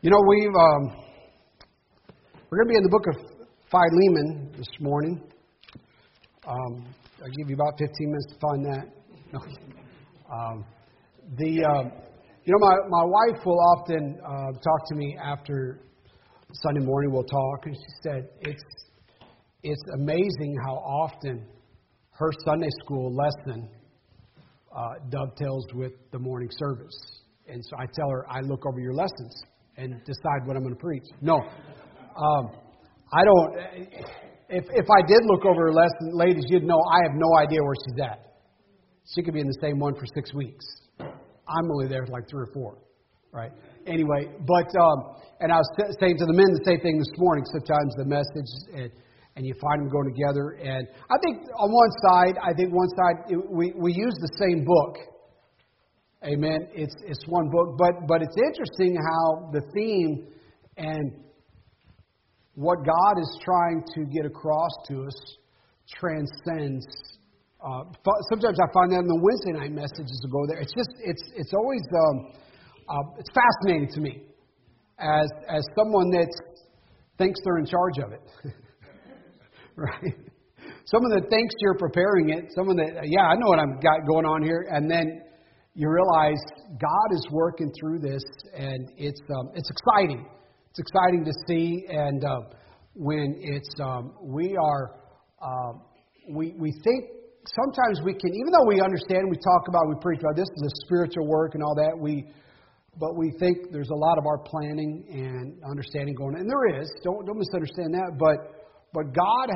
You know, we're going to be in the book of Philemon this morning. I'll give you about 15 minutes to find that. My wife will often talk to me after Sunday morning. We'll talk, and she said it's amazing how often her Sunday school lesson dovetails with the morning service. And so I tell her, I look over your lessons and decide what I'm going to preach. No, I don't. If I did look over her lesson, ladies, you'd know I have no idea where she's at. She could be in the same one for 6 weeks. I'm only there for like 3 or 4, right? Anyway, but and I was saying to the men the same thing this morning. Sometimes the message and you find them going together. And I think on one side, we use the same book. Amen. It's one book, but it's interesting how the theme and what God is trying to get across to us transcends. Sometimes I find that in the Wednesday night messages to go there. It's always it's fascinating to me as someone that thinks they're in charge of it, right? Someone that thinks you're preparing it. Someone that I know what I've got going on here, and then you realize God is working through this, and it's exciting. It's exciting to see, and when we think sometimes we can, even though we understand, we talk about, we preach about this is a spiritual work and all that, but we think there's a lot of our planning and understanding going on, and there is. Don't misunderstand that, but God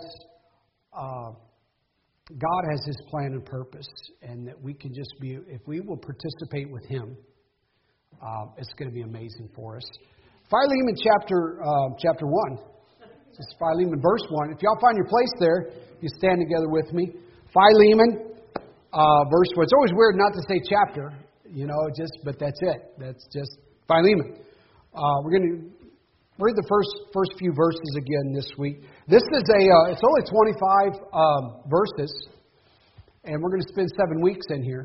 has His plan and purpose, and that we can just be, if we will participate with Him, it's going to be amazing for us. Philemon chapter 1. This is Philemon verse 1. If y'all find your place there, you stand together with me. Philemon verse 1. It's always weird not to say chapter, but that's it. That's just Philemon. We're going to read the first few verses again this week. This is it's only 25 verses, and we're going to spend 7 weeks in here.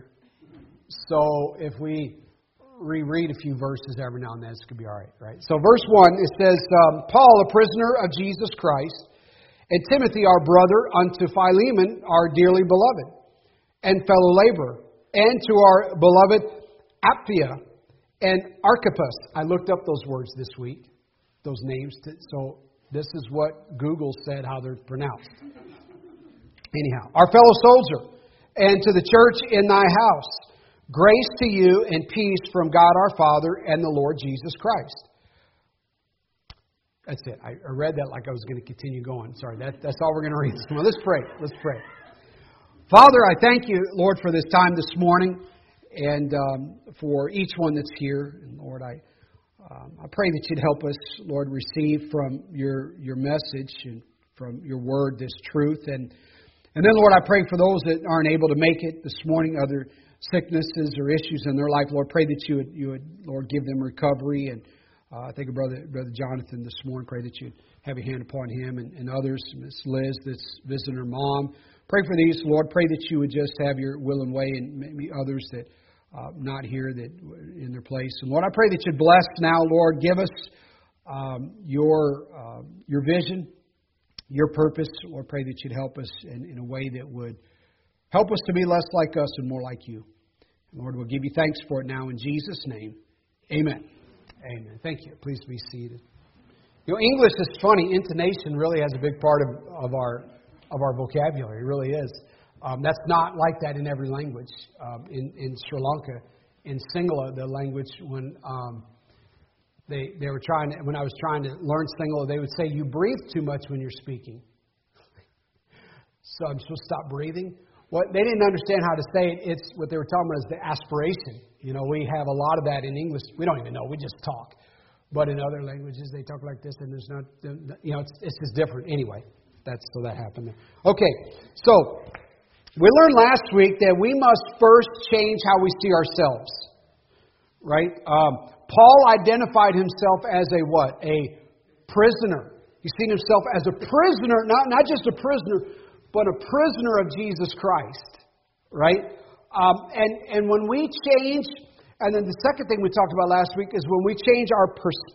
So if we reread a few verses every now and then, it's going to be all right? So verse 1, it says, Paul, a prisoner of Jesus Christ, and Timothy, our brother, unto Philemon, our dearly beloved, and fellow laborer, and to our beloved Apphia and Archippus. I looked up those words this week, those names. So this is what Google said how they're pronounced. Anyhow, our fellow soldier, and to the church in thy house, grace to you and peace from God our Father and the Lord Jesus Christ. That's it. I read that like I was going to continue going. Sorry, that's all we're going to read. Well, let's pray. Father, I thank you, Lord, for this time this morning and for each one that's here. And Lord, I pray that you'd help us, Lord, receive from your message and from your word this truth. And then, Lord, I pray for those that aren't able to make it this morning, other sicknesses or issues in their life. Lord, pray that you would, Lord, give them recovery. And I think of Brother Jonathan this morning. Pray that you'd have your hand upon him and others. Miss Liz that's visiting her mom. Pray for these, Lord. Pray that you would just have your will and way, and maybe others that not here that in their place. And Lord, I pray that you'd bless now, Lord. Give us your vision, your purpose. Lord, pray that you'd help us in a way that would help us to be less like us and more like you. Lord, we'll give you thanks for it now in Jesus' name. Amen. Amen. Thank you. Please be seated. English is funny. Intonation really has a big part of our vocabulary. It really is. That's not like that in every language. In Sri Lanka, in Sinhala, the language, when they were trying to, when I was trying to learn Sinhala, they would say you breathe too much when you're speaking. So I'm supposed to stop breathing. What they didn't understand how to say it. It's what they were talking about is the aspiration. We have a lot of that in English. We don't even know. We just talk. But in other languages, they talk like this, and there's not. It's just different. Anyway, that happened there. Okay, so we learned last week that we must first change how we see ourselves. Right? Paul identified himself as a what? A prisoner. He's seen himself as a prisoner, not just a prisoner, but a prisoner of Jesus Christ, right? And when we change And then the second thing we talked about last week is when we change our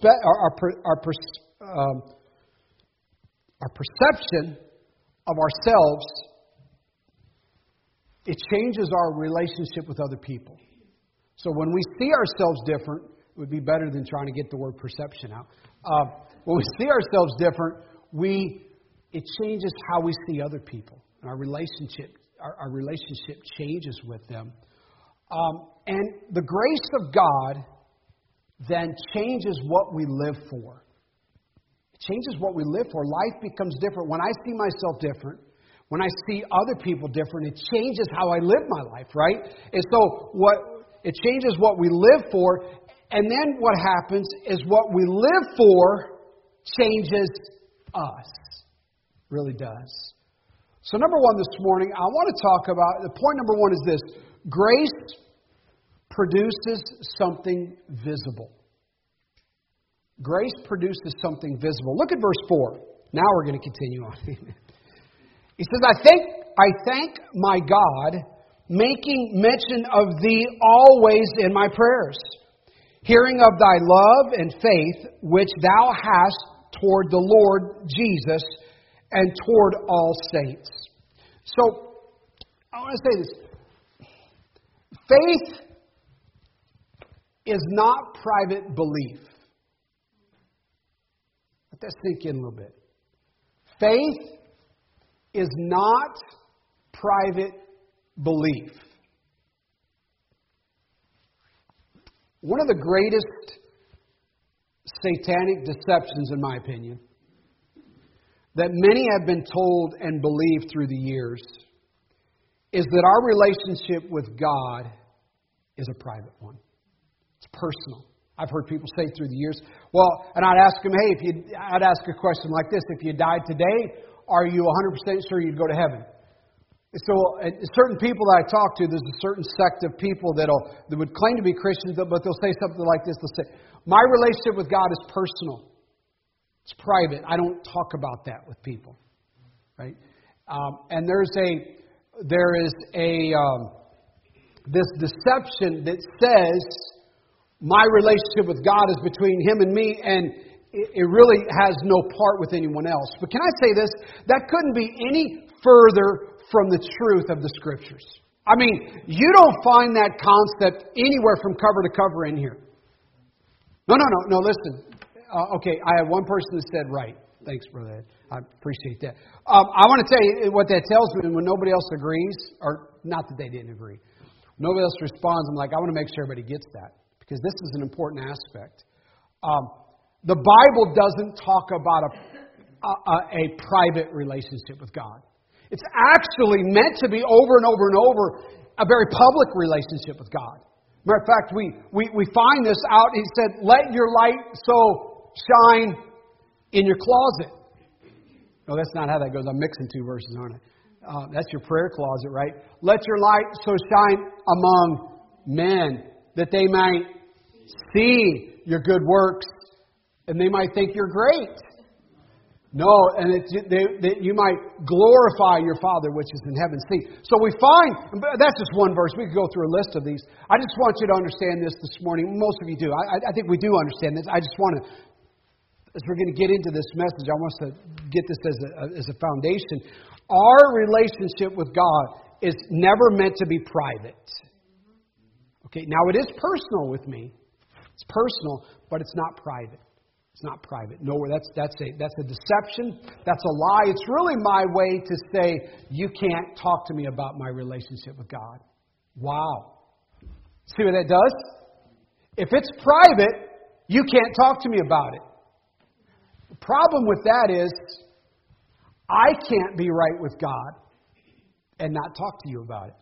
perception of ourselves, it changes our relationship with other people. So when we see ourselves different, it would be better than trying to get the word perception out. When we see ourselves different, it changes how we see other people. And our relationship changes with them. And the grace of God then changes what we live for. It changes what we live for. Life becomes different. When I see myself different, when I see other people different, it changes how I live my life, right? And so it changes what we live for. And then what happens is what we live for changes us. It really does. So number one this morning, I want to talk about, the point number one is this: grace produces something visible. Grace produces something visible. Look at verse 4. Now we're going to continue on. He says, I thank my God, making mention of thee always in my prayers, hearing of thy love and faith, which thou hast toward the Lord Jesus and toward all saints. So, I want to say this. Faith is not private belief. Let that sink in a little bit. Faith is not private belief. One of the greatest satanic deceptions, in my opinion, that many have been told and believed through the years is that our relationship with God is a private one. It's personal. I've heard people say through the years, well, and I'd ask them, hey, I'd ask a question like this: if you died today, are you 100% sure you'd go to heaven? So, certain people that I talk to, there's a certain sect of people that would claim to be Christians, but they'll say something like this. They'll say, my relationship with God is personal. It's private. I don't talk about that with people, right? And there is this deception that says my relationship with God is between Him and me, and it really has no part with anyone else. But can I say this? That couldn't be any further from the truth of the Scriptures. I mean, you don't find that concept anywhere from cover to cover in here. No, listen. Okay, I have one person that said right. Thanks, Brother Ed. I appreciate that. I want to tell you what that tells me. When nobody else agrees, or not that they didn't agree, nobody else responds, I'm like, I want to make sure everybody gets that, because this is an important aspect. The Bible doesn't talk about a private relationship with God. It's actually meant to be over and over and over a very public relationship with God. Matter of fact, we find this out. He said, let your light so shine in your closet. No, that's not how that goes. I'm mixing two verses, aren't I? That's your prayer closet, right? Let your light so shine among men that they might see your good works and they might think you're great. No, and that you might glorify your Father which is in heaven. See, so we find, that's just one verse. We could go through a list of these. I just want you to understand this morning. Most of you do. I think we do understand this. I just want to, as we're going to get into this message, I want us to get this as a foundation. Our relationship with God is never meant to be private. Okay, now it is personal with me. It's personal, but it's not private. It's not private. No, that's a deception. That's a lie. It's really my way to say, you can't talk to me about my relationship with God. Wow. See what that does? If it's private, you can't talk to me about it. The problem with that is, I can't be right with God and not talk to you about it.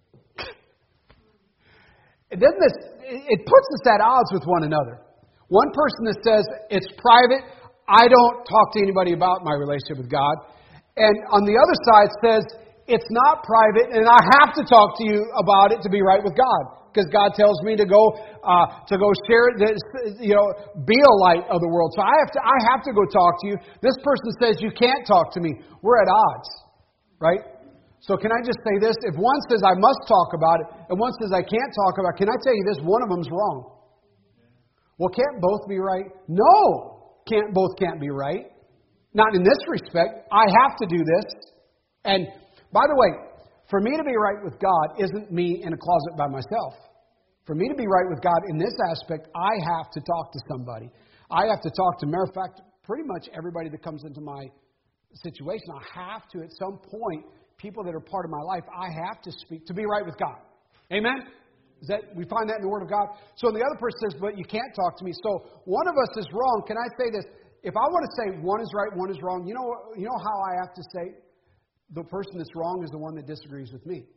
It puts us at odds with one another. One person that says it's private, I don't talk to anybody about my relationship with God. And on the other side says it's not private and I have to talk to you about it to be right with God. Because God tells me to go share it, be a light of the world. So I have to go talk to you. This person says you can't talk to me. We're at odds, right? So can I just say this? If one says I must talk about it, and one says I can't talk about it, can I tell you this? One of them's wrong. Well, can't both be right? No, both can't be right. Not in this respect. I have to do this. And by the way, for me to be right with God isn't me in a closet by myself. For me to be right with God in this aspect, I have to talk to somebody. I have to talk to, matter of fact, pretty much everybody that comes into my situation. I have to, at some point, people that are part of my life, I have to speak to be right with God. Amen? We find that in the Word of God. So the other person says, but you can't talk to me. So one of us is wrong. Can I say this? If I want to say one is right, one is wrong, you know how I have to say the person that's wrong is the one that disagrees with me.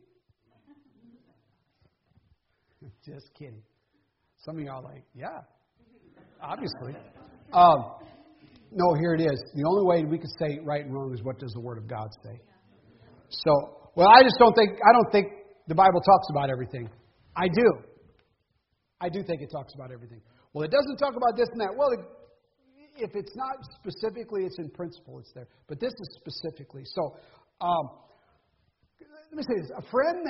Just kidding. Some of y'all are like, yeah, obviously. No, here it is. The only way we can say right and wrong is what does the Word of God say. So, well, I don't think the Bible talks about everything. I do. I do think it talks about everything. Well, it doesn't talk about this and that. Well, if it's not specifically, it's in principle, it's there. But this is specifically. So, let me say this. A friend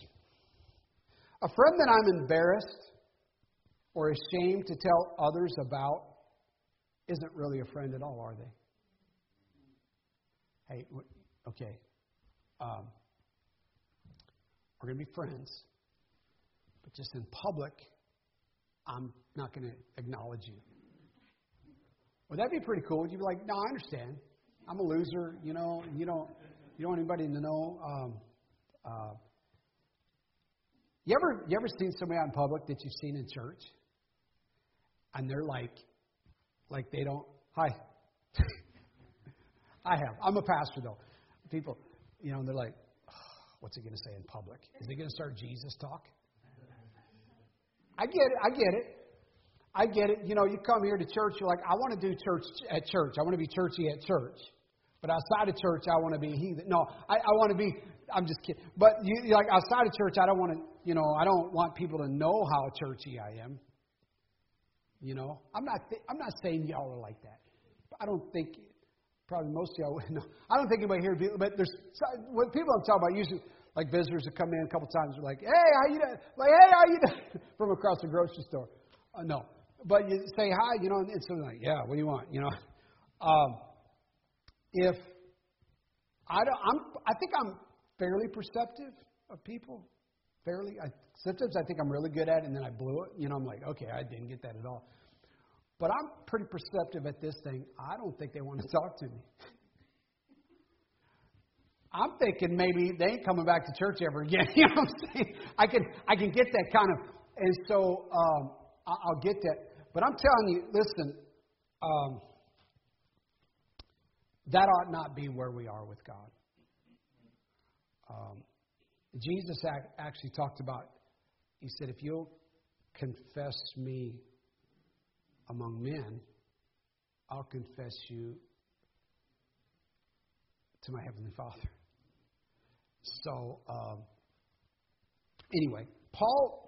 that I'm embarrassed or ashamed to tell others about isn't really a friend at all, are they? Hey, okay. We're going to be friends. But just in public, I'm not going to acknowledge you. Would that be pretty cool? Would you be like, no, I understand. I'm a loser. You don't want anybody to know. You ever seen somebody out in public that you've seen in church? And they're like they don't, hi. I have. I'm a pastor, though. People, they're like, oh, what's he going to say in public? Is he going to start Jesus talk? I get it. You come here to church, you're like, I want to do church at church. I want to be churchy at church. But outside of church, I want to be heathen. No, I want to be, I'm just kidding. But you're like, outside of church, I don't want to, I don't want people to know how churchy I am. I'm not saying y'all are like that. I don't think, probably most of y'all would know. I don't think anybody here, but there's, what people I'm talking about, usually, like visitors that come in a couple times, are like, hey, how you doing? Like, hey, how you doing? From across the grocery store. No. But you say hi, and something like, yeah, what do you want? If I think I'm fairly perceptive of people. Sometimes I think I'm really good at it, and then I blew it. I'm like, okay, I didn't get that at all. But I'm pretty perceptive at this thing. I don't think they want to talk to me. I'm thinking maybe they ain't coming back to church ever again. You know what I'm saying? I can get that kind of, and so I'll get that. But I'm telling you, listen, that ought not be where we are with God. Jesus actually talked about, he said, if you'll confess me among men, I'll confess you to my Heavenly Father. So, anyway, Paul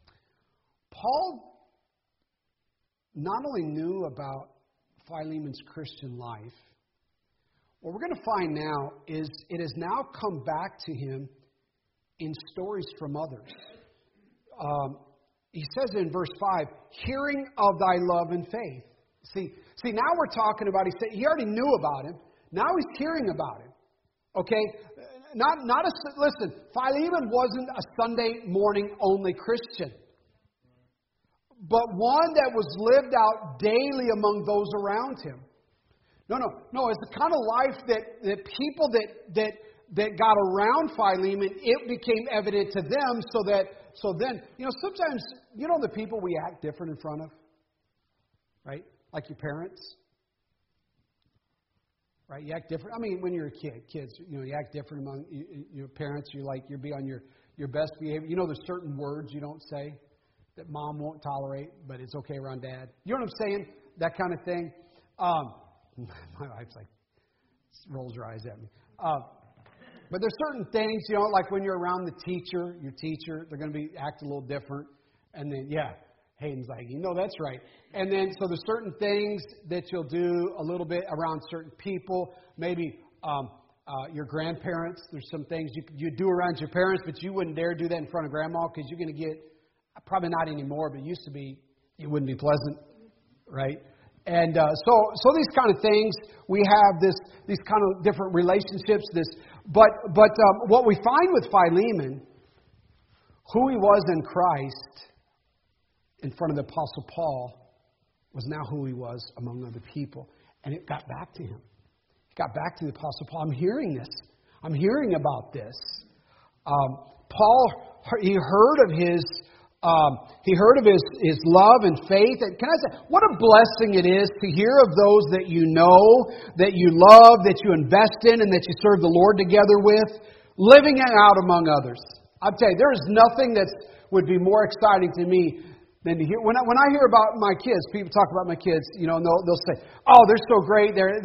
not only knew about Philemon's Christian life, what we're going to find now is it has now come back to him in stories from others. He says in verse 5, hearing of thy love and faith. See, now we're talking about, he already knew about him. Now he's hearing about him. Okay? Listen, Philemon wasn't a Sunday morning only Christian, but one that was lived out daily among those around him. No. It's the kind of life that people that got around Philemon, it became evident to them so then, sometimes, the people we act different in front of, right? Like your parents. Right, you act different. I mean, when you're a kid, kids, you act different among your parents. You'll be on your best behavior. There's certain words you don't say that mom won't tolerate, but it's okay around dad. You know what I'm saying? That kind of thing. My wife's like rolls her eyes at me. But there's certain things, like when you're around your teacher, they're going to act a little different. And then, Hayden's like, that's right. And then, so there's certain things that you'll do a little bit around certain people. Maybe your grandparents. There's some things you do around your parents, but you wouldn't dare do that in front of grandma because you're going to get, probably not anymore, but it used to be, it wouldn't be pleasant, right? And so these kind of things, we have these kind of different relationships. But what we find with Philemon, who he was in Christ in front of the Apostle Paul, was now who he was among other people. And it got back to him. It got back to the Apostle Paul. I'm hearing this. I'm hearing about this. Paul, he heard of his love and faith. And can I say, what a blessing it is to hear of those that you know, that you love, that you invest in, and that you serve the Lord together with, living it out among others. I'll tell you, there is nothing that would be more exciting to me than to hear. When I hear about my kids, people talk about my kids, and they'll say, "Oh, they're so great. And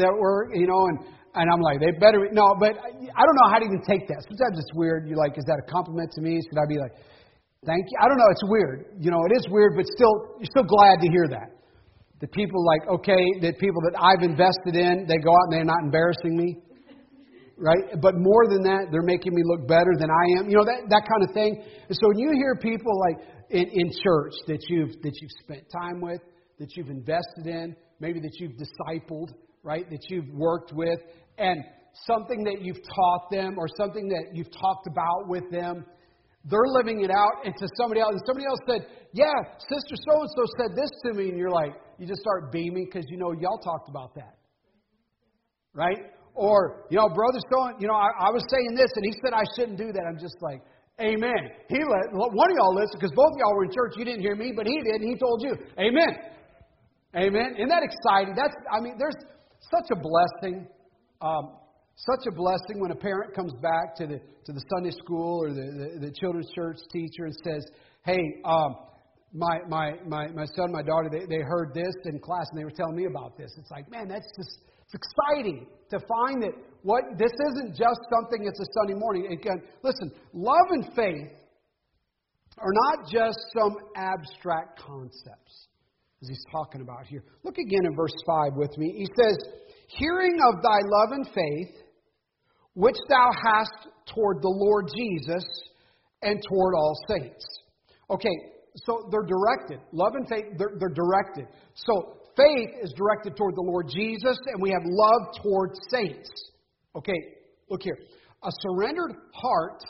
I'm like, they better be. No, but I don't know how to even take that. Sometimes it's weird. You're like, is that a compliment to me? Should I be like, thank you? I don't know. It's weird. It is weird, but still, you're still glad to hear that. The people that people that I've invested in, they go out and they're not embarrassing me. Right? But more than that, they're making me look better than I am. That kind of thing. And so when you hear people like in church that you've spent time with, that you've invested in, maybe that you've discipled, right? That you've worked with, and something that you've taught them or something that you've talked about with them, they're living it out, and to somebody else, and somebody else said, "Yeah, Sister so-and-so said this to me," and you're like, you just start beaming because y'all talked about that. Right? Or, Brother so-and, I was saying this, and he said I shouldn't do that. I'm just like, amen. He let one of y'all listen, because both of y'all were in church. You didn't hear me, but he did, and he told you. Amen. Amen. Isn't that exciting? There's such a blessing. Such a blessing when a parent comes back to the Sunday school or the children's church teacher and says, "Hey, my son, my daughter, they heard this in class and they were telling me about this." It's like, man, it's exciting to find that this isn't just something that's a Sunday morning. Again, listen, love and faith are not just some abstract concepts, as he's talking about here. Look again in verse 5 with me. He says, "Hearing of thy love and faith, which thou hast toward the Lord Jesus and toward all saints." Okay, so they're directed. Love and faith, they're directed. So faith is directed toward the Lord Jesus, and we have love toward saints. Okay, look here. A surrendered heart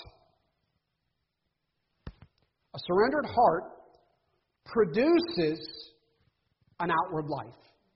produces an outward life.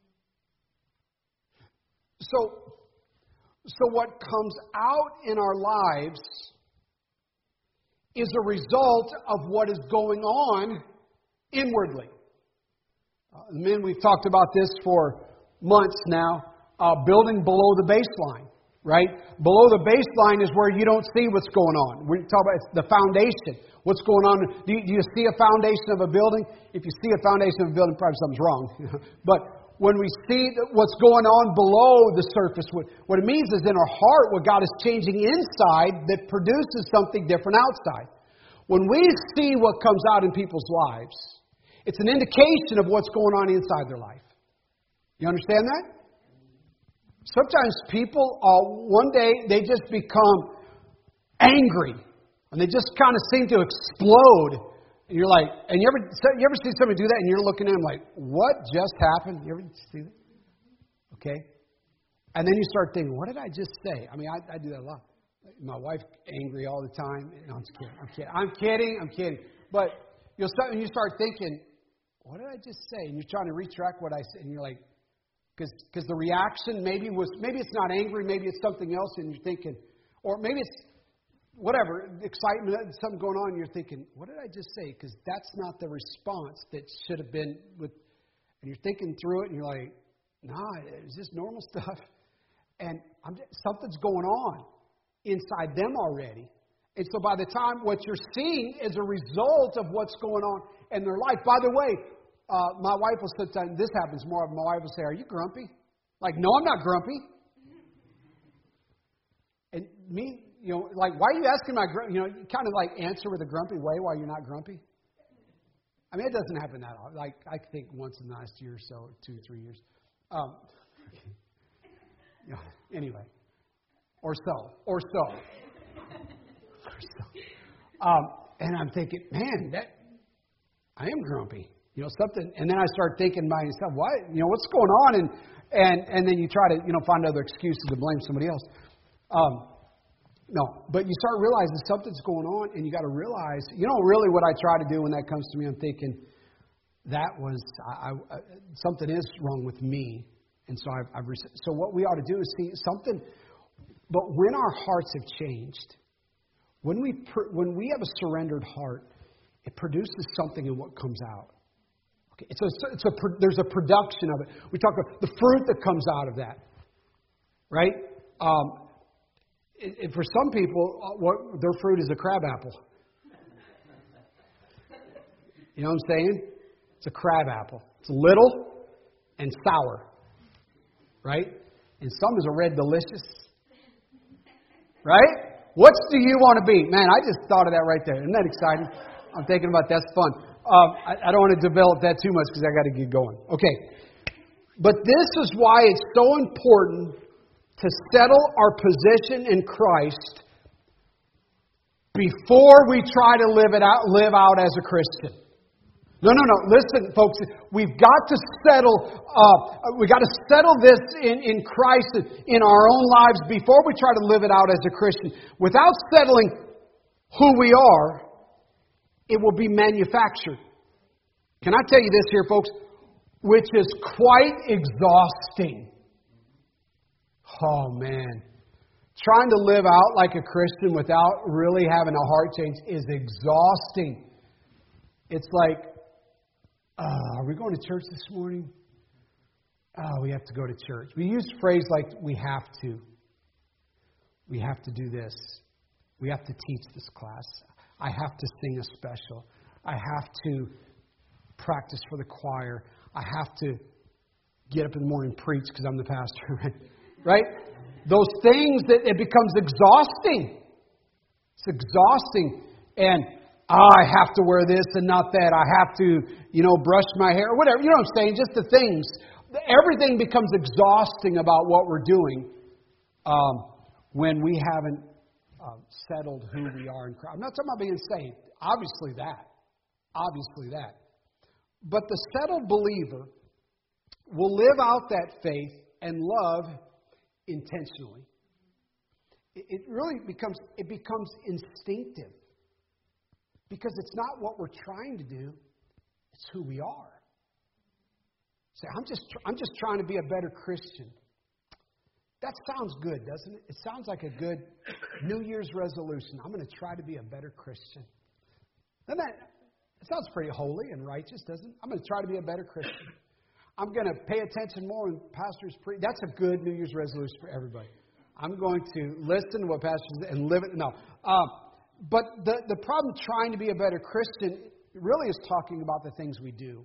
So what comes out in our lives is a result of what is going on inwardly. Men, we've talked about this for months now. Building below the baseline, right? Below the baseline is where you don't see what's going on. We talk about the foundation. What's going on? Do you see a foundation of a building? If you see a foundation of a building, probably something's wrong. But when we see what's going on below the surface, what it means is in our heart, what God is changing inside that produces something different outside. When we see what comes out in people's lives, it's an indication of what's going on inside their life. You understand that? Sometimes people, one day, they just become angry. And they just kind of seem to explode. And you're like, and you ever see somebody do that and you're looking at them like, what just happened? You ever see that? Okay. And then you start thinking, what did I just say? I mean, I do that a lot. My wife's angry all the time. No, I'm kidding. But you start thinking, what did I just say? And you're trying to retract what I said. And you're like, because the reaction maybe it's not angry, maybe it's something else, and you're thinking, or maybe it's whatever, excitement, something going on, and you're thinking, what did I just say? Because that's not the response that should have been with, and you're thinking through it, and you're like, nah, it's just normal stuff. And something's going on inside them already. And so by the time what you're seeing is a result of what's going on in their life. By the way, my wife will sometimes, this happens more, my wife will say, "Are you grumpy?" Like, no, I'm not grumpy. And me, like, why are you asking my grumpy? You kind of like answer with a grumpy way while you're not grumpy. I mean, it doesn't happen that often. Like, I think once in the last year or so, 2 or 3 years. Anyway. Or so. And I'm thinking, man, I am grumpy. Something. And then I start thinking by myself, what? What's going on? And then you try to, find other excuses to blame somebody else. No, but you start realizing something's going on, and you got to realize, really what I try to do when that comes to me, I'm thinking, that was, something is wrong with me. And so so what we ought to do is see something. But when our hearts have changed, when we have a surrendered heart, it produces something in what comes out. Okay, there's a production of it. We talk about the fruit that comes out of that, right? For some people, their fruit is a crab apple. You know what I'm saying? It's a crab apple. It's little and sour. Right? And some is a red delicious. Right? What do you want to be? Man, I just thought of that right there. Isn't that exciting? I'm thinking about that's fun. I don't want to develop that too much because I got to get going. Okay. But this is why it's so important to settle our position in Christ before we try to live out as a Christian. No. Listen, folks. We've got to settle. We got to settle this in Christ in our own lives before we try to live it out as a Christian. Without settling who we are, it will be manufactured. Can I tell you this here, folks? Which is quite exhausting. Oh man, trying to live out like a Christian without really having a heart change is exhausting. It's like, are we going to church this morning? Oh, we have to go to church. We use a phrase like, we have to. We have to do this. We have to teach this class. I have to sing a special. I have to practice for the choir. I have to get up in the morning and preach because I'm the pastor. Right? Those things, that it becomes exhausting. It's exhausting. And I have to wear this and not that. I have to, brush my hair or whatever. You know what I'm saying? Just the things. Everything becomes exhausting about what we're doing when we haven't settled who we are in Christ. I'm not talking about being saved. Obviously that. But the settled believer will live out that faith and love intentionally. It really becomes instinctive. Because it's not what we're trying to do, it's who we are. Say, I'm just trying to be a better Christian. That sounds good, doesn't it? It sounds like a good New Year's resolution. I'm going to try to be a better Christian. It sounds pretty holy and righteous, doesn't it? I'm going to try to be a better Christian. I'm going to pay attention more when pastors preach. That's a good New Year's resolution for everybody. I'm going to listen to what pastors and live it. No. But the problem trying to be a better Christian really is talking about the things we do.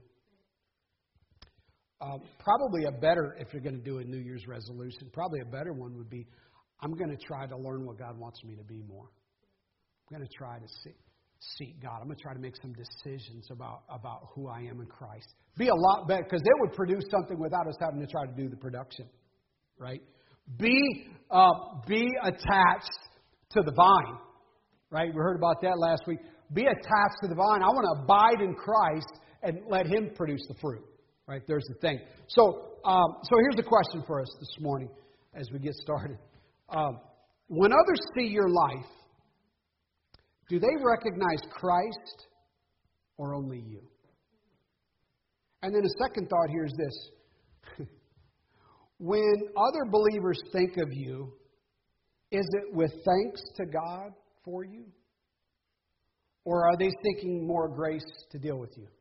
Probably if you're going to do a New Year's resolution, probably a better one would be, I'm going to try to learn what God wants me to be more. I'm going to try to seek God. I'm going to try to make some decisions about who I am in Christ. Be a lot better, because it would produce something without us having to try to do the production. Right? Be attached to the vine. Right? We heard about that last week. Be attached to the vine. I want to abide in Christ and let Him produce the fruit. Right? There's the thing. So here's a question for us this morning as we get started. When others see your life, do they recognize Christ or only you? And then a second thought here is this. When other believers think of you, is it with thanks to God for you? Or are they seeking more grace to deal with you?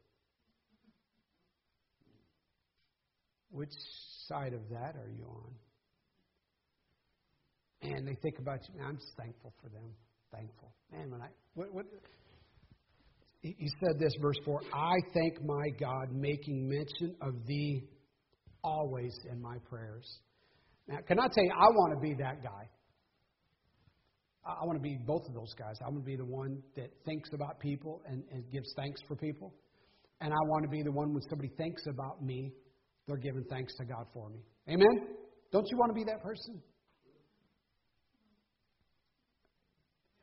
Which side of that are you on? And they think about you, man, I'm just thankful for them. Thankful. Man, he said this, verse 4, I thank my God, making mention of thee always in my prayers. Now, can I tell you, I want to be that guy. I want to be both of those guys. I want to be the one that thinks about people and gives thanks for people. And I want to be the one when somebody thinks about me, they're giving thanks to God for me. Amen? Don't you want to be that person?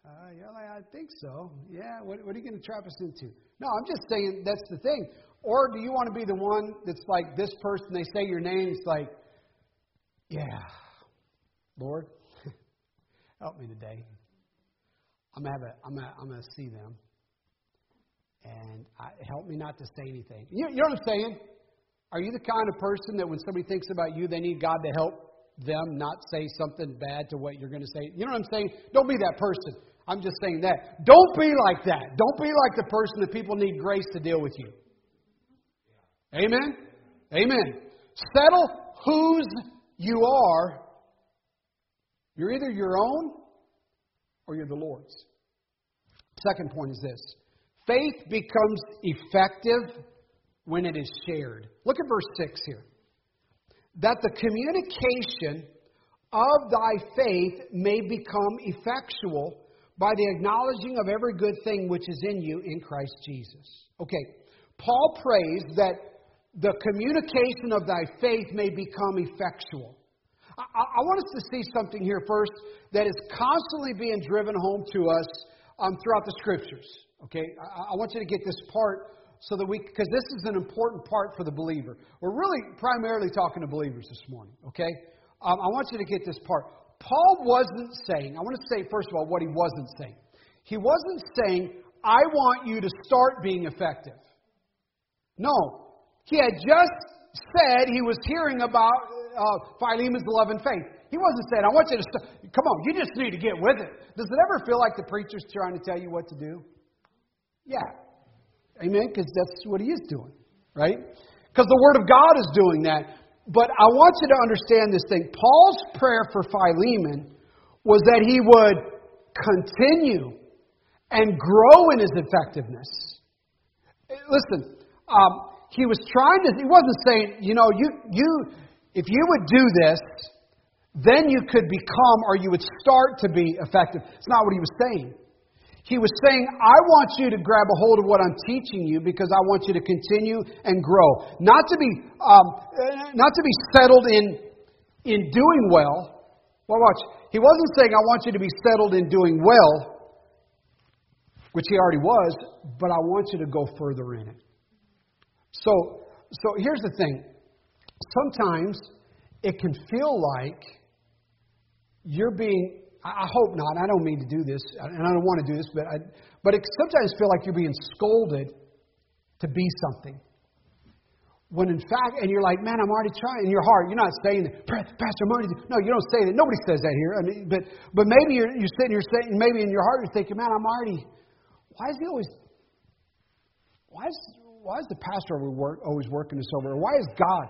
You're like, I think so. Yeah, what are you going to trap us into? No, I'm just saying that's the thing. Or do you want to be the one that's like this person, they say your name, it's like, yeah, Lord, help me today. I'm gonna see them. And help me not to say anything. You know what I'm saying? Are you the kind of person that when somebody thinks about you, they need God to help them not say something bad to what you're going to say? You know what I'm saying? Don't be that person. I'm just saying that. Don't be like that. Don't be like the person that people need grace to deal with you. Amen? Amen. Settle whose you are. You're either your own or you're the Lord's. Second point is this. Faith becomes effective when it is shared. Look at verse 6 here. That the communication of thy faith may become effectual by the acknowledging of every good thing which is in you in Christ Jesus. Okay, Paul prays that the communication of thy faith may become effectual. I want us to see something here first that is constantly being driven home to us throughout the Scriptures. Okay, I want you to get this part so that because this is an important part for the believer. We're really primarily talking to believers this morning. Okay, I want you to get this part. Paul wasn't saying, I want to say first of all what he wasn't saying. He wasn't saying, I want you to start being effective. No, he had just said he was hearing about Philemon's love and faith. He wasn't saying, I want you to start. Come on, you just need to get with it. Does it ever feel like the preacher's trying to tell you what to do? Yeah. Amen? Because that's what he is doing, right? Because the Word of God is doing that. But I want you to understand this thing. Paul's prayer for Philemon was that he would continue and grow in his effectiveness. Listen, he was trying to, he wasn't saying, if you would do this, then you could become or you would start to be effective. It's not what he was saying. He was saying, I want you to grab a hold of what I'm teaching you because I want you to continue and grow. Not to be settled in doing well. Well, watch. He wasn't saying, I want you to be settled in doing well, which he already was, but I want you to go further in it. So here's the thing. Sometimes it can feel like you're being, I hope not, I don't mean to do this, and I don't want to do this, but it sometimes feel like you're being scolded to be something. When in fact, and you're like, man, I'm already trying. In your heart, you're not saying that, Pastor, I'm already, no, you don't say that. Nobody says that here. I mean, but maybe you're sitting here saying, maybe in your heart you're thinking, man, why is the pastor always working this over? Or why is God?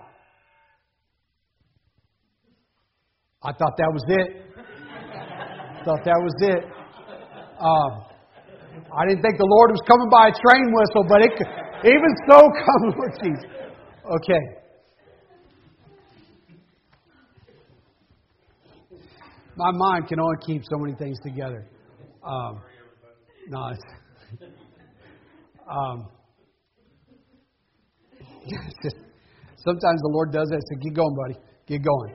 I thought that was it. I didn't think the Lord was coming by a train whistle, but it could, even so come, Lord Jesus. Okay. My mind can only keep so many things together. Sometimes the Lord does that. So get going, buddy. Get going.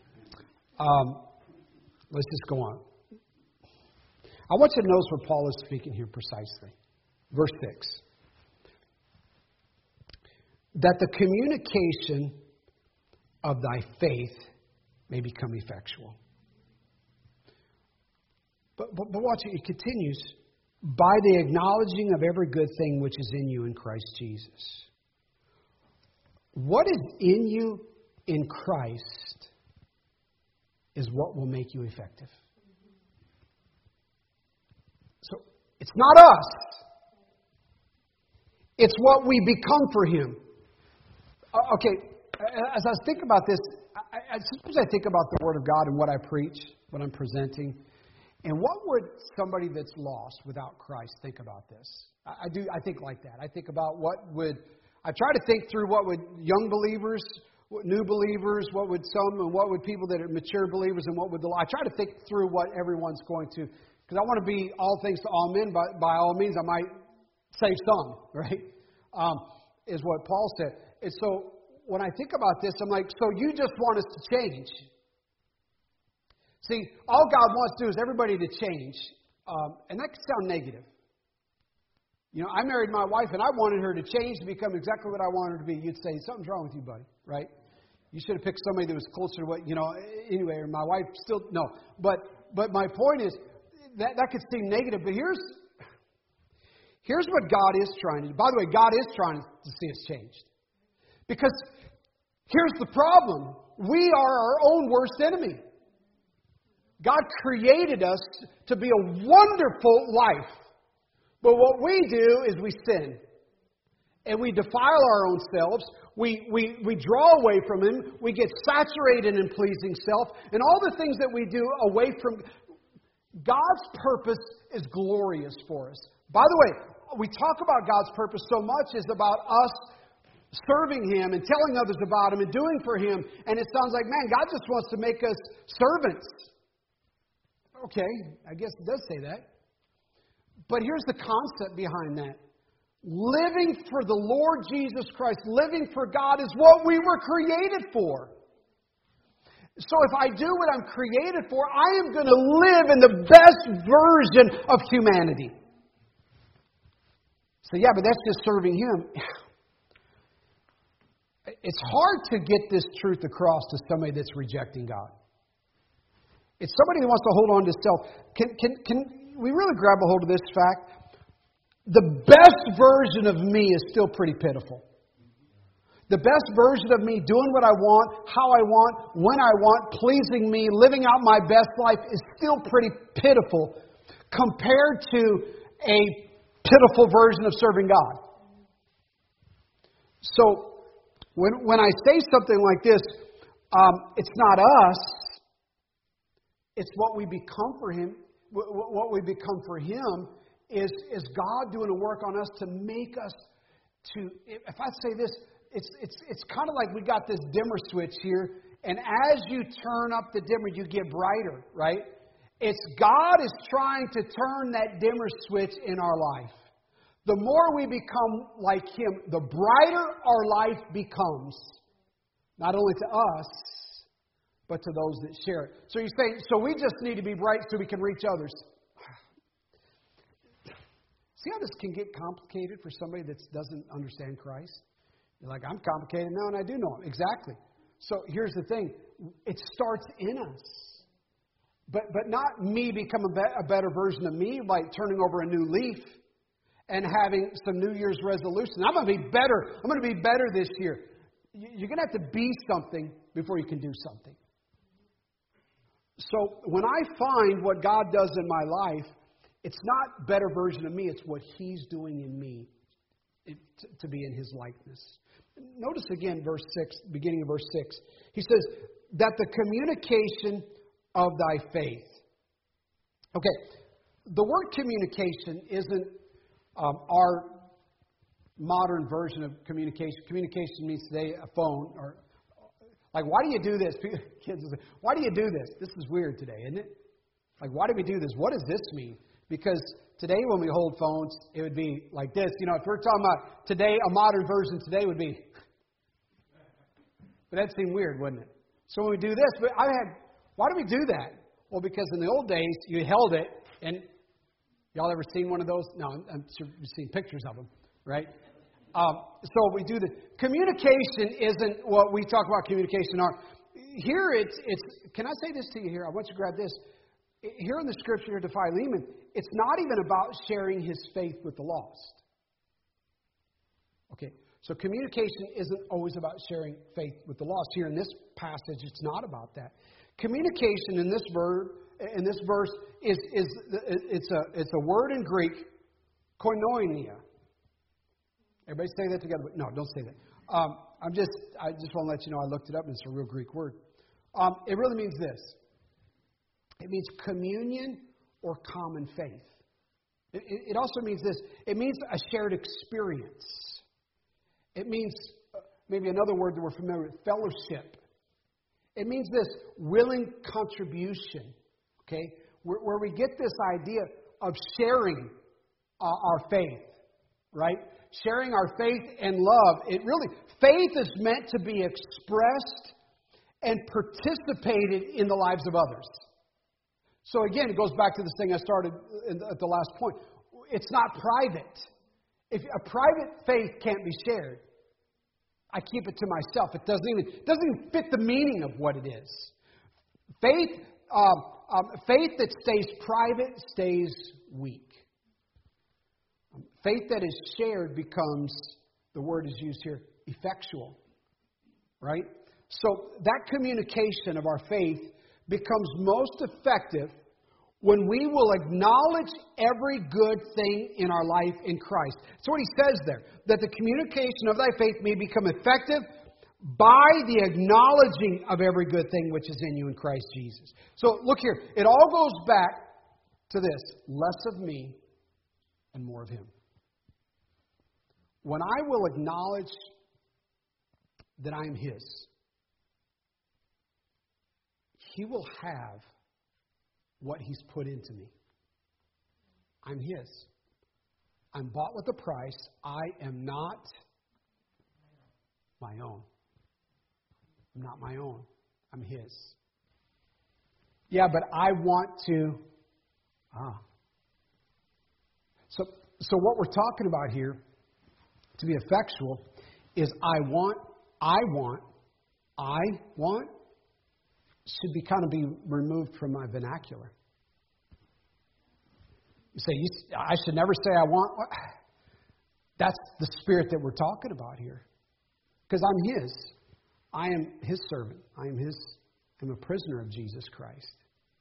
Let's just go on. I want you to notice what Paul is speaking here precisely. Verse 6. That the communication of thy faith may become effectual. But watch it. It continues. By the acknowledging of every good thing which is in you in Christ Jesus. What is in you in Christ is what will make you effective. So it's not us. It's what we become for Him. Okay, as I think about this, sometimes I think about the Word of God and what I preach, what I'm presenting. And what would somebody that's lost without Christ think about this? I think like that. I think about I try to think through what would young believers, new believers, what would people that are mature believers, and what would I try to think through what everyone's going to, because I want to be all things to all men, but by all means I might save some, right? Is what Paul said. And so when I think about this, I'm like, so you just want us to change. See, all God wants to do is everybody to change. And that could sound negative. You know, I married my wife and I wanted her to change to become exactly what I wanted her to be. You'd say, something's wrong with you, buddy, right? You should have picked somebody that was closer to what, anyway, or my wife still, no. But my point is, that could seem negative, but here's what God is trying to do. By the way, God is trying to see us changed. Because here's the problem. We are our own worst enemy. God created us to be a wonderful life. But what we do is we sin. And we defile our own selves. We draw away from Him. We get saturated in pleasing self. And all the things that we do away from God's purpose is glorious for us. By the way, we talk about God's purpose so much is about us serving Him and telling others about Him and doing for Him. And it sounds like, man, God just wants to make us servants. Okay, I guess it does say that. But here's the concept behind that. Living for the Lord Jesus Christ, living for God is what we were created for. So if I do what I'm created for, I am going to live in the best version of humanity. So yeah, but that's just serving Him. It's hard to get this truth across to somebody that's rejecting God. It's somebody who wants to hold on to self. Can we really grab a hold of this fact? The best version of me is still pretty pitiful. The best version of me doing what I want, how I want, when I want, pleasing me, living out my best life is still pretty pitiful compared to a pitiful version of serving God. So when I say something like this, it's not us. It's what we become for Him. What we become for Him is God doing a work on us to make us to. If I say this, it's kind of like we got this dimmer switch here, and as you turn up the dimmer, you get brighter, right? It's God is trying to turn that dimmer switch in our life. The more we become like Him, the brighter our life becomes. Not only to us, but to those that share it. So you say, so we just need to be bright so we can reach others. See how this can get complicated for somebody that doesn't understand Christ? You're like, I'm complicated now, and I do know Him. Exactly. So here's the thing. It starts in us. But not me become a better version of me, like turning over a new leaf and having some New Year's resolution. I'm going to be better. I'm going to be better this year. You're going to have to be something before you can do something. So when I find what God does in my life, it's not a better version of me. It's what He's doing in me to be in His likeness. Notice again verse 6, beginning of verse 6. He says, that the communication of thy faith. Okay, the word communication isn't our modern version of communication. Communication means today a phone or like, why do you do this? Kids will say, why do you do this? This is weird today, isn't it? Like, why do we do this? What does this mean? Because today when we hold phones, it would be like this. You know, if we're talking about today, a modern version today would be. But that'd seem weird, wouldn't it? So when we do this, why do we do that? Well, because in the old days, you held it, and y'all ever seen one of those? No, I'm sure you've seen pictures of them, right? So we do this. Communication isn't what we talk about communication are. Here it's can I say this to you here? I want you to grab this. Here in the scripture to Philemon, it's not even about sharing his faith with the lost. Okay, so communication isn't always about sharing faith with the lost. Here in this passage, it's not about that. Communication in this verse is a word in Greek, koinonia. Everybody say that together. No, don't say that. I just want to let you know I looked it up and it's a real Greek word. It really means this. It means communion or common faith. It also means this. It means a shared experience. It means, maybe another word that we're familiar with, fellowship. It means this, willing contribution. Okay? Where we get this idea of sharing our faith. Right? Sharing our faith and love. Faith is meant to be expressed and participated in the lives of others. So again, it goes back to this thing I started at the last point. It's not private. If a private faith can't be shared, I keep it to myself. It doesn't even fit the meaning of what it is. Faith that stays private stays weak. Faith that is shared becomes, the word is used here, effectual. Right? So that communication of our faith becomes most effective when we will acknowledge every good thing in our life in Christ. That's what he says there. That the communication of thy faith may become effective by the acknowledging of every good thing which is in you in Christ Jesus. So look here. It all goes back to this. Less of me and more of him. When I will acknowledge that I am his, he will have what he's put into me. I'm his. I'm bought with a price. I am not my own. I'm not my own. I'm his. Yeah, but I want to. So what we're talking about here, to be effectual, is I want, should be kind of be removed from my vernacular. You say, I should never say I want. That's the spirit that we're talking about here. Because I'm his. I am his servant. I'm a prisoner of Jesus Christ.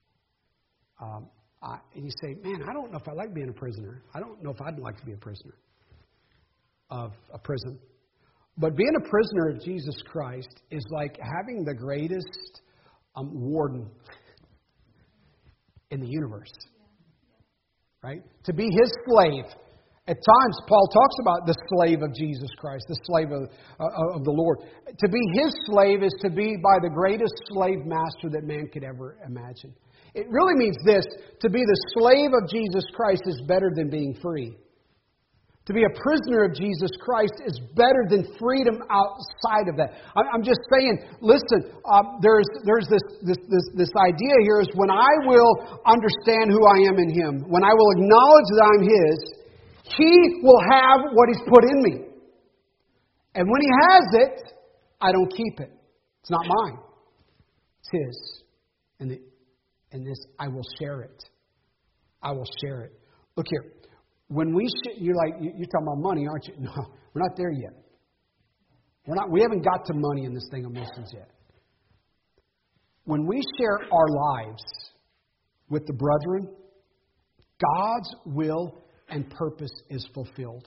And you say, man, I don't know if I like being a prisoner. I don't know if I'd like to be a prisoner of a prison. But being a prisoner of Jesus Christ is like having the greatest warden in the universe. Right? To be his slave. At times, Paul talks about the slave of Jesus Christ, the slave of the Lord. To be his slave is to be by the greatest slave master that man could ever imagine. It really means this: to be the slave of Jesus Christ is better than being free. To be a prisoner of Jesus Christ is better than freedom outside of that. I'm just saying, listen, there's this idea here is when I will understand who I am in him, when I will acknowledge that I'm his, he will have what he's put in me. And when he has it, I don't keep it. It's not mine. It's his. And this, I will share it. I will share it. Look here. When you're talking about money, aren't you? No, we're not there yet. We haven't got to money in this thing of missions yet. When we share our lives with the brethren, God's will and purpose is fulfilled.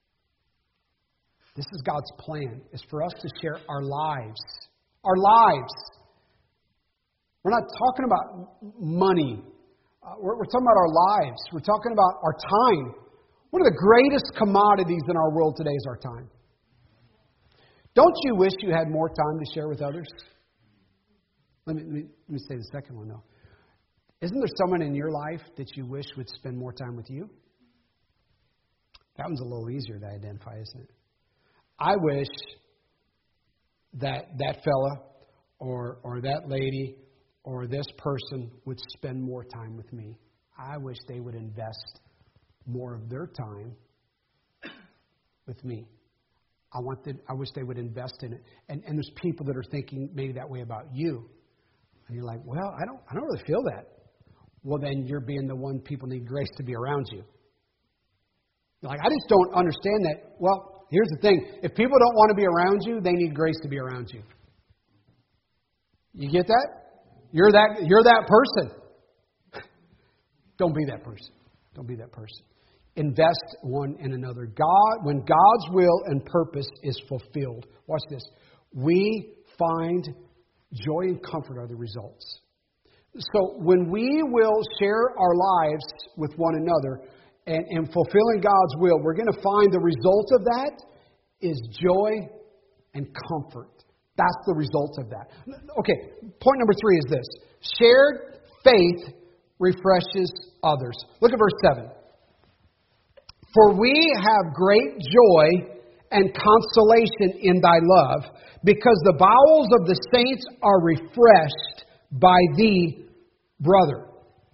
This is God's plan, is for us to share our lives. Our lives. We're not talking about money. We're talking about our lives. We're talking about our time. One of the greatest commodities in our world today is our time. Don't you wish you had more time to share with others? Let me say the second one, though. Isn't there someone in your life that you wish would spend more time with you? That one's a little easier to identify, isn't it? I wish that fella or that lady or this person would spend more time with me. I wish they would invest more of their time with me. I wish they would invest in it. And there's people that are thinking maybe that way about you. And you're like, well, I don't really feel that. Well, then you're being the one people need grace to be around you. You're like, I just don't understand that. Well, here's the thing. If people don't want to be around you, they need grace to be around you. You get that? You're that person. Don't be that person. Don't be that person. Invest one in another. When God's will and purpose is fulfilled, watch this, we find joy and comfort are the results. So when we will share our lives with one another and fulfilling God's will, we're going to find the result of that is joy and comfort. That's the result of that. Okay, point number 3 is this. Shared faith refreshes others. Look at verse 7. For we have great joy and consolation in thy love, because the bowels of the saints are refreshed by thee, brother.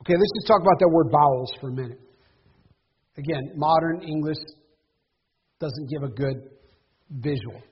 Okay, let's just talk about that word bowels for a minute. Again, modern English doesn't give a good visual.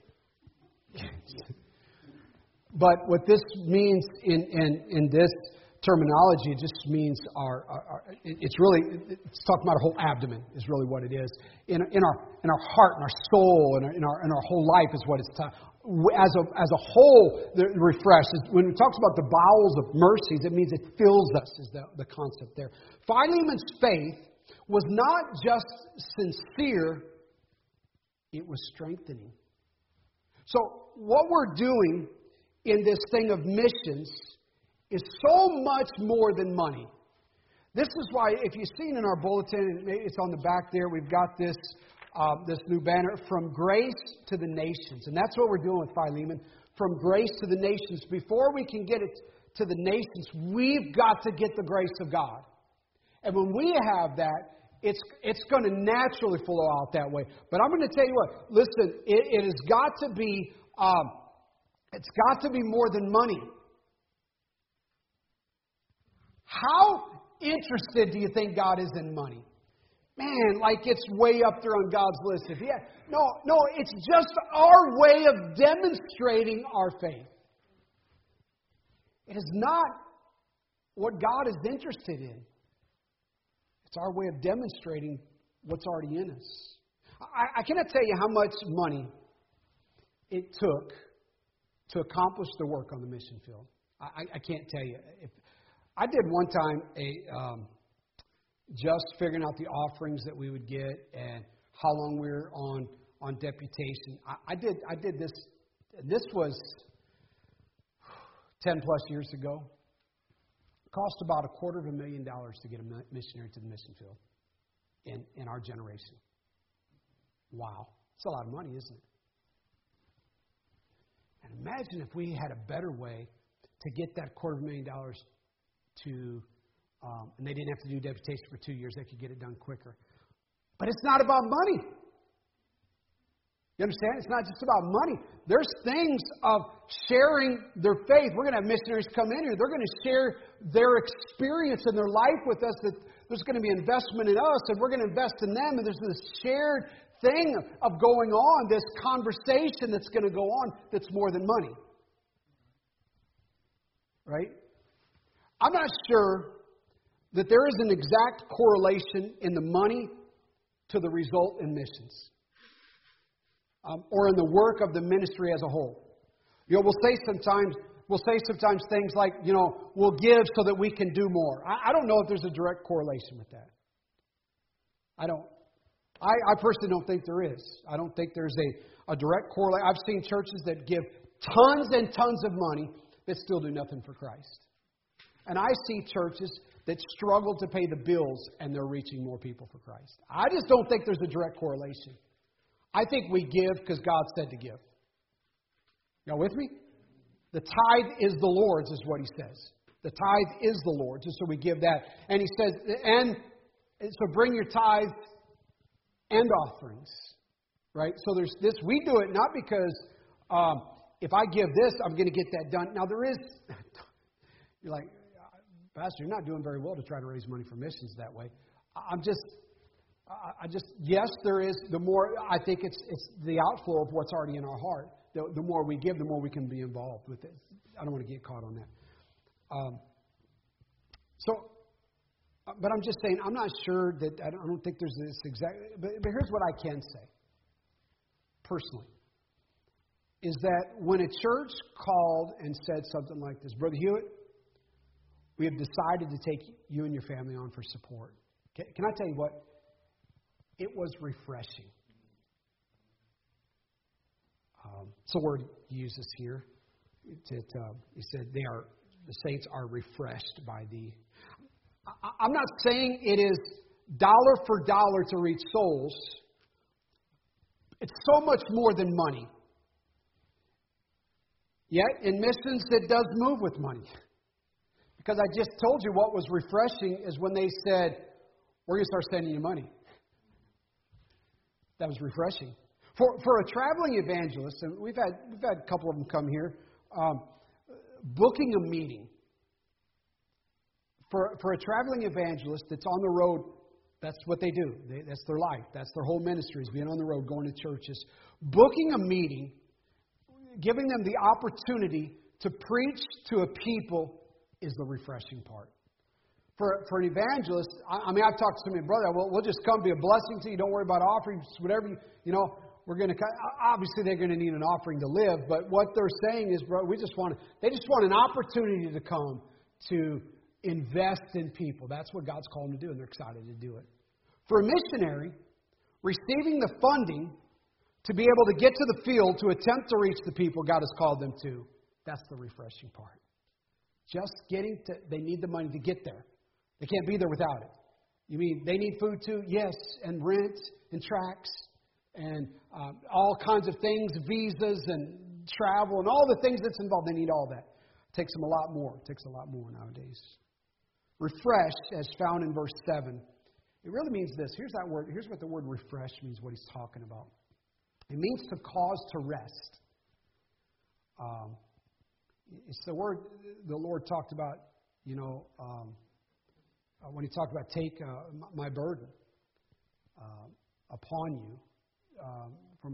But what this means in this terminology, it just means it's talking about our whole abdomen is really what it is. In our heart, in our soul, in our whole life is what it's as a whole, the refresh. When it talks about the bowels of mercies, it means it fills us, is the concept there. Philemon's faith was not just sincere, it was strengthening. So what we're doing in this thing of missions is so much more than money. This is why, if you've seen in our bulletin, it's on the back there, we've got this new banner, From Grace to the Nations. And that's what we're doing with Philemon, From Grace to the Nations. Before we can get it to the nations, we've got to get the grace of God. And when we have that, it's going to naturally flow out that way. But I'm going to tell you what, listen, it has got to be, it's got to be more than money. How interested do you think God is in money? Man, like it's way up there on God's list. No, it's just our way of demonstrating our faith. It is not what God is interested in. It's our way of demonstrating what's already in us. I cannot tell you how much money it took to accomplish the work on the mission field. I can't tell you. I did one time just figuring out the offerings that we would get and how long we were on deputation. I did this. This was 10 plus years ago. It cost about $250,000 to get a missionary to the mission field in our generation. Wow, it's a lot of money, isn't it? And imagine if we had a better way to get that $250,000 to, and they didn't have to do deputation for 2 years. They could get it done quicker. But it's not about money. You understand? It's not just about money. There's things of sharing their faith. We're going to have missionaries come in here. They're going to share their experience and their life with us. That there's going to be investment in us, and we're going to invest in them. And there's this shared thing of going on, this conversation that's going to go on that's more than money. Right? I'm not sure that there is an exact correlation in the money to the result in missions. Or in the work of the ministry as a whole. We'll say sometimes things like, we'll give so that we can do more. I don't know if there's a direct correlation with that. I personally don't think there is. I don't think there's a direct correlation. I've seen churches that give tons and tons of money that still do nothing for Christ. And I see churches that struggle to pay the bills and they're reaching more people for Christ. I just don't think there's a direct correlation. I think we give because God said to give. Y'all with me? The tithe is the Lord's, is what He says. The tithe is the Lord's, and so we give that. And He says, and so bring your tithes and offerings. Right? So there's this. We do it not because if I give this, I'm going to get that done. Now there is, you're like, Pastor, you're not doing very well to try to raise money for missions that way. Yes, there is. The more, I think it's the outflow of what's already in our heart. The more we give, the more we can be involved with it. I don't want to get caught on that. But I'm just saying, I'm not sure that, I don't think there's this exact, but here's what I can say, personally, is that when a church called and said something like this, Brother Hewitt, we have decided to take you and your family on for support. Can I tell you what? It was refreshing. It's a word he uses here. He said the saints are refreshed by thee. I'm not saying it is dollar for dollar to reach souls. It's so much more than money. Yet in missions it does move with money. Because I just told you what was refreshing is when they said, we're going to start sending you money. That was refreshing. For a traveling evangelist, and we've had a couple of them come here, booking a meeting For a traveling evangelist that's on the road, that's what they do. That's their life. That's their whole ministry, is being on the road, going to churches. Booking a meeting, giving them the opportunity to preach to a people is the refreshing part. For an evangelist, I mean, I've talked to some of my brother. Well, we'll just come be a blessing to you. Don't worry about offerings, whatever we're going to. Obviously, they're going to need an offering to live. But what they're saying is, bro, they just want an opportunity to come to invest in people. That's what God's called them to do, and they're excited to do it. For a missionary, receiving the funding to be able to get to the field to attempt to reach the people God has called them to, that's the refreshing part. Just they need the money to get there. They can't be there without it. You mean they need food too? Yes, and rent and tracts and all kinds of things, visas and travel and all the things that's involved. They need all that. It takes them a lot more. It takes a lot more nowadays. Refreshed, as found in verse 7, it really means this. Here's that word. Here's what the word refresh means, what he's talking about. It means to cause to rest. It's the word the Lord talked about, when he talked about take my burden upon you, for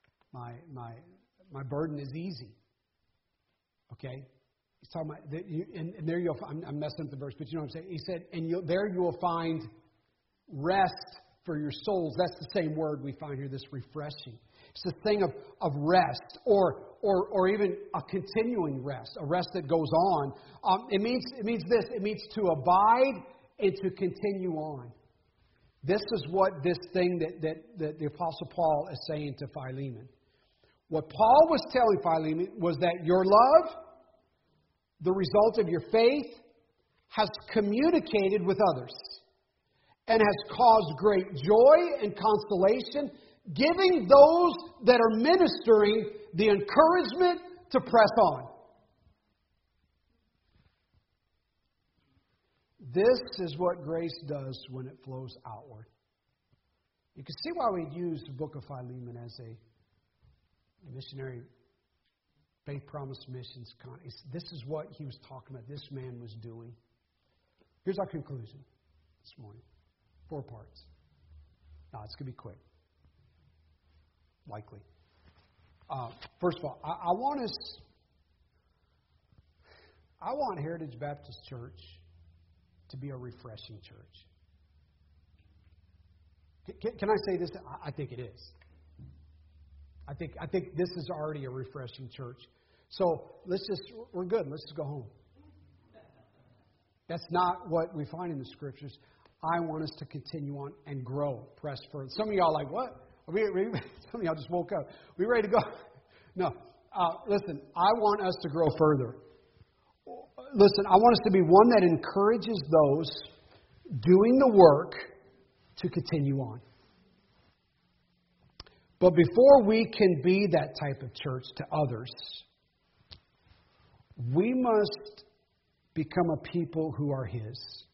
my burden is easy. Okay, he's talking about and there you'll. I'm messing up the verse, but you know what I'm saying. He said, and there you will find rest for your souls. That's the same word we find here. This refreshing. It's a thing of rest, or even a continuing rest, a rest that goes on. It means this. It means to abide and to continue on. This is what this thing that the Apostle Paul is saying to Philemon. What Paul was telling Philemon was that your love, the result of your faith, has communicated with others and has caused great joy and consolation, giving those that are ministering the encouragement to press on. This is what grace does when it flows outward. You can see why we use the book of Philemon as a missionary faith promise missions. This is what he was talking about. This man was doing. Here's our conclusion this morning. 4 parts. Now, it's going to be quick. Likely. First of all, I want Heritage Baptist Church to be a refreshing church. Can I say this? I think it is. I think this is already a refreshing church. So we're good. Let's just go home. That's not what we find in the Scriptures. I want us to continue on and grow, press further. Some of y'all are like, what? Some of y'all just woke up. We ready to go? No. Listen, I want us to grow further. Listen, I want us to be one that encourages those doing the work to continue on. But before we can be that type of church to others, we must become a people who are His.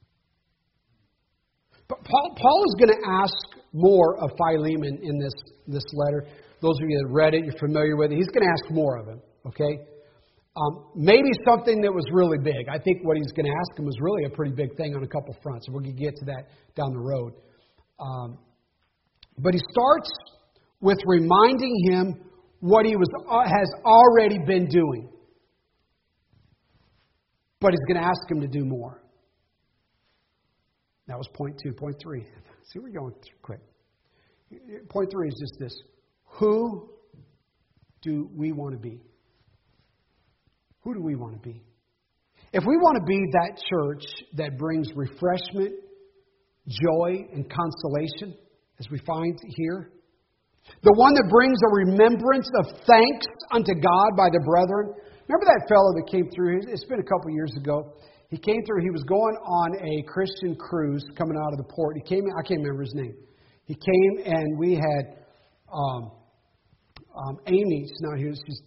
But Paul is going to ask more of Philemon in this letter. Those of you that read it, you're familiar with it. He's going to ask more of him, okay? Maybe something that was really big. I think what he's going to ask him was really a pretty big thing on a couple fronts. We're going to get to that down the road. But he starts with reminding him what he has already been doing. But he's going to ask him to do more. That was point 2. Point 3. See, we're going quick. Point 3 is just this. Who do we want to be? Who do we want to be? If we want to be that church that brings refreshment, joy, and consolation, as we find here, the one that brings a remembrance of thanks unto God by the brethren. Remember that fellow that came through? It's been a couple years ago. He came through. He was going on a Christian cruise coming out of the port. He came. I can't remember his name. He came and we had Amy. She's not here. She's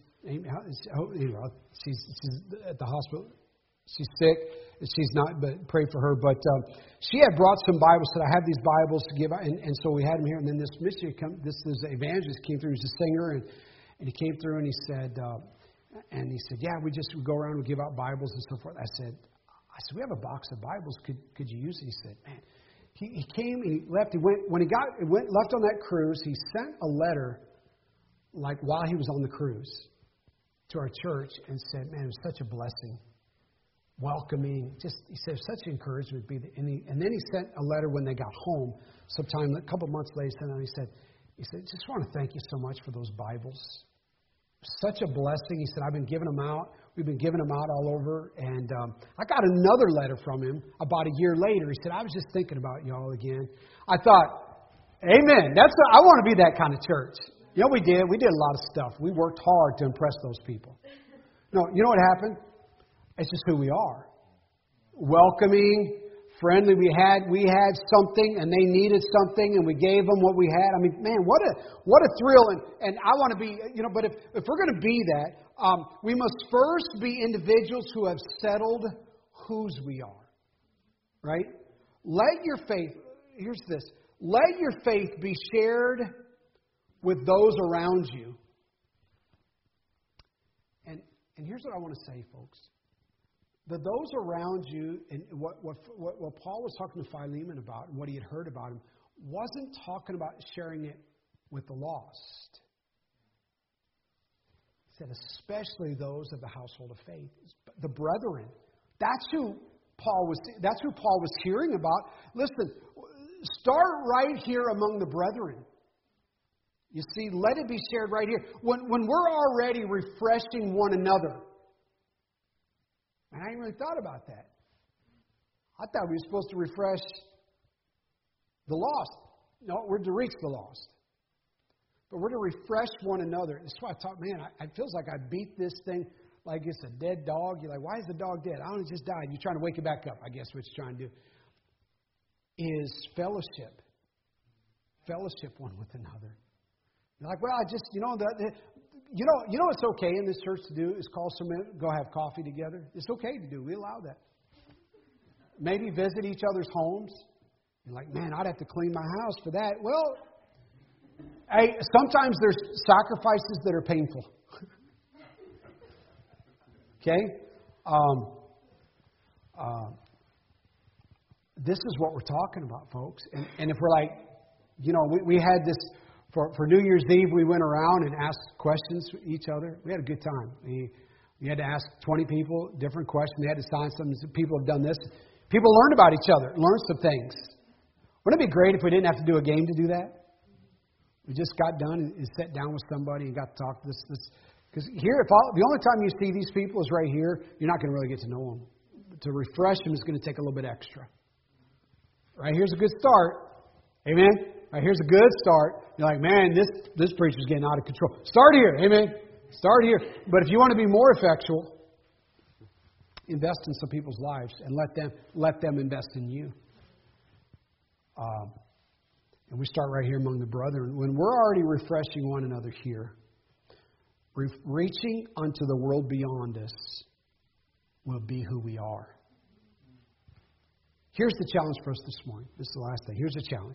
at the hospital. She's sick. She's not, but pray for her. But she had brought some Bibles. Said, I have these Bibles to give out. And so we had him here. And then this missionary, this evangelist came through. He's a singer. And he came through and he said, yeah, we go around and give out Bibles and so forth. I said, we have a box of Bibles. Could you use it? He said, man. He came and he left. Left on that cruise, he sent a letter like while he was on the cruise to our church and said, man, it was such a blessing. Welcoming. He said, such encouragement. And then he sent a letter when they got home sometime, a couple months later, and he said, just want to thank you so much for those Bibles. Such a blessing. He said, I've been giving them out. We've been giving them out all over. And I got another letter from him about a year later. He said, I was just thinking about y'all again. I thought, amen. I want to be that kind of church. You know, we did a lot of stuff. We worked hard to impress those people. No, you know what happened? It's just who we are. Welcoming, friendly. We had something and they needed something and we gave them what we had. I mean, man, what a thrill. And I want to be, but if we're going to be that, we must first be individuals who have settled whose we are. Right? Let your faith be shared with those around you. And here's what I want to say, folks. That those around you, and what Paul was talking to Philemon about and what he had heard about him, wasn't talking about sharing it with the lost. He said, especially those of the household of faith, the brethren. That's who Paul was hearing about. Listen, start right here among the brethren. You see, let it be shared right here. When we're already refreshing one another. And I hadn't really thought about that. I thought we were supposed to refresh the lost. No, we're to reach the lost. But we're to refresh one another. That's why I thought, man, it feels like I beat this thing like it's a dead dog. You're like, why is the dog dead? I don't know, it just died. You're trying to wake it back up, I guess what you're trying to do. Is fellowship. Fellowship one with another. You're like, well, what's okay in this church to do is call someone, go have coffee together. It's okay to do. We allow that. Maybe visit each other's homes. You're like, man, I'd have to clean my house for that. Well, hey, sometimes there's sacrifices that are painful. Okay? This is what we're talking about, folks. And if we're like, we had this... For New Year's Eve, we went around and asked questions to each other. We had a good time. We had to ask 20 people different questions. They had to sign something. People have done this. People learned about each other, learned some things. Wouldn't it be great if we didn't have to do a game to do that? We just got done and sat down with somebody and got to talk to this. Because here, the only time you see these people is right here, you're not going to really get to know them. To refresh them is going to take a little bit extra. Right here's a good start. Amen? Right, here's a good start. You're like, man, this preacher's getting out of control. Start here. Amen. Start here. But if you want to be more effectual, invest in some people's lives and let them invest in you. And we start right here among the brethren. When we're already refreshing one another here, reaching unto the world beyond us will be who we are. Here's the challenge for us this morning. This is the last thing. Here's the challenge.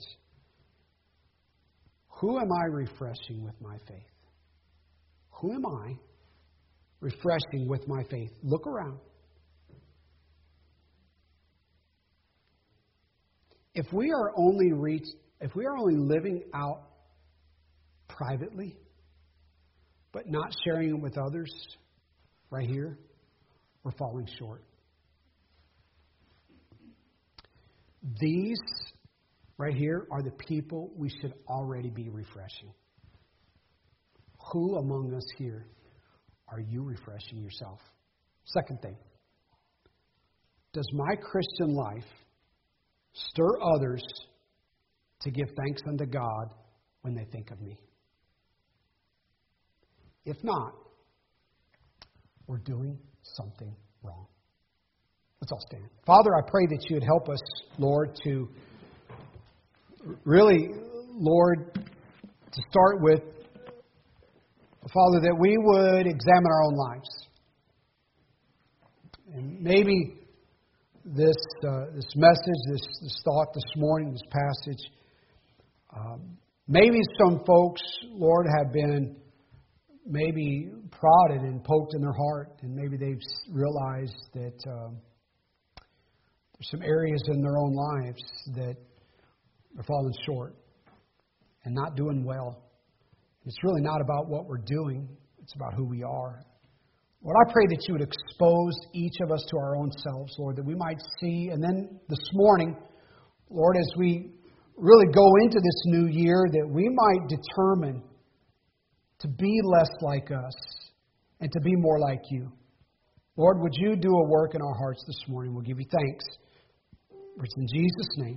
Who am I refreshing with my faith? Who am I refreshing with my faith? Look around. If we are only living out privately, but not sharing it with others, right here, we're falling short. These right here are the people we should already be refreshing. Who among us here are you refreshing yourself? Second thing, does my Christian life stir others to give thanks unto God when they think of me? If not, we're doing something wrong. Let's all stand. Father, I pray that you would help us, Lord, to really, Lord, to start with, Father, that we would examine our own lives. And maybe this message, this thought this morning, this passage, maybe some folks, Lord, have been maybe prodded and poked in their heart, and maybe they've realized that There's some areas in their own lives that are falling short and not doing well. It's really not about what we're doing. It's about who we are. Lord, I pray that you would expose each of us to our own selves, Lord, that we might see. And then this morning, Lord, as we really go into this new year, that we might determine to be less like us and to be more like you. Lord, would you do a work in our hearts this morning? We'll give you thanks. It's in Jesus' name.